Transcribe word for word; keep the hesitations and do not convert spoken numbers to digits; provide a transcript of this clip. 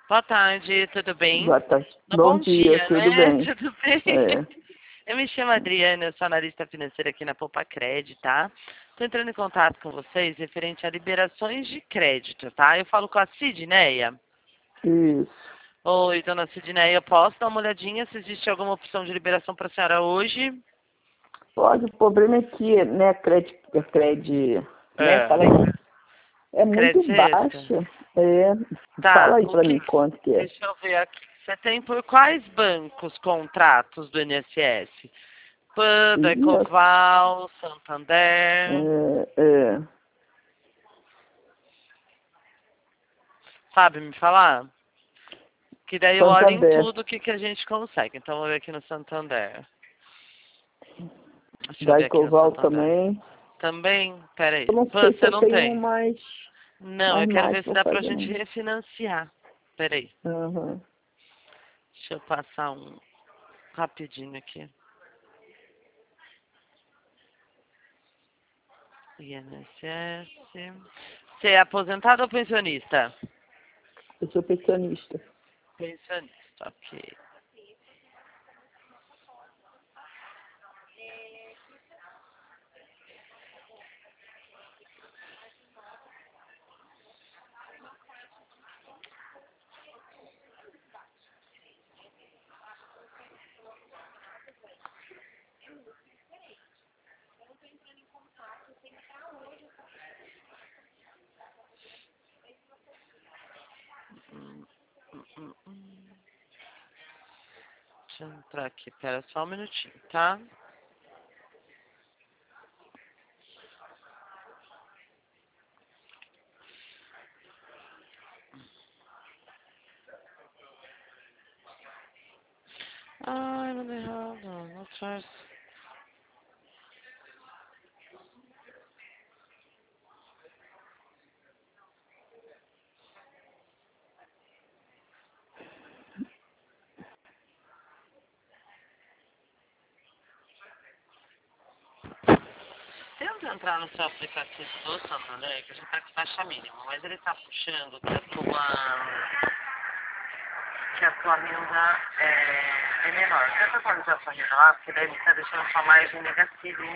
Boa tarde, tudo bem? Boa tarde. No, Bom bom dia, dia, tudo né? bem? Tudo bem? É, Eu me chamo Adriana, eu sou analista financeira aqui na Poupa Cred, tá? Estou entrando em contato com vocês referente a liberações de crédito, tá? Eu falo com a Sidneia. isso. Oi, dona Sidneia, eu posso dar uma olhadinha se existe alguma opção de liberação para a senhora hoje? Pode, o problema é que, né, crédito, crédito, né, É. fala aí, é muito Crédito extra? baixa. É, Tá, fala aí o pra que... mim quanto que é. Deixa eu ver aqui. Você tem por quais bancos contratos do I N S S? Panda, Isso. Ecoval, Santander. É, é, Sabe me falar? Que daí eu olho em Santander, tudo o que, que a gente consegue. Então, vou ver aqui no Santander. Deixa eu da ver aqui no Ecoval Santander. também. Também? Peraí. Eu não Pã, sei se você eu não tenho tem? mais, Não, mais, eu quero mais ver se pra dá pra fazer, gente não. refinanciar. Peraí. Uhum. Deixa eu passar um rapidinho aqui. I N S S. Você é aposentado ou pensionista? Eu sou pensionista. Pensionista, ok. Hum, hum, hum, hum. Deixa eu entrar aqui, pera só um minutinho, tá? Ai, mandei errado, não traz. Tenta entrar no seu aplicativo do Santander, que a gente tá com taxa mínima, mas ele tá puxando que a tua, que a tua renda é, é menor. Tenta atualizar a sua renda lá, porque daí ele tá deixando a sua margem negativa.